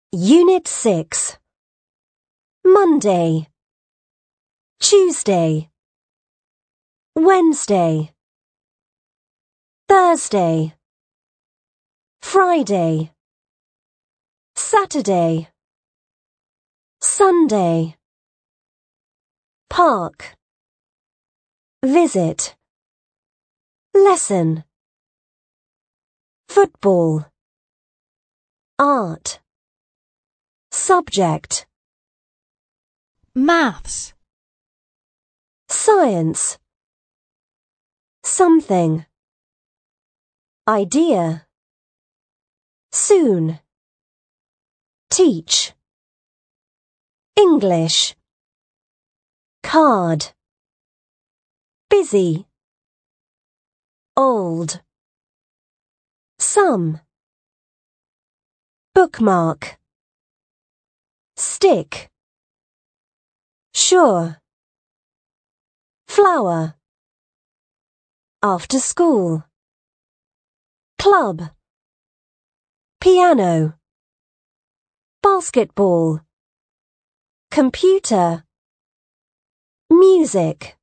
Unit 6. Monday, Tuesday, Wednesday, Thursday, Friday, Saturday, Sunday. Park, visit, lesson, football, art, subject, maths, science, something, idea, soon, teach, English, card, busy, old, some, bookmark, stick, sure, flower, after school, club, piano, basketball, computer, music.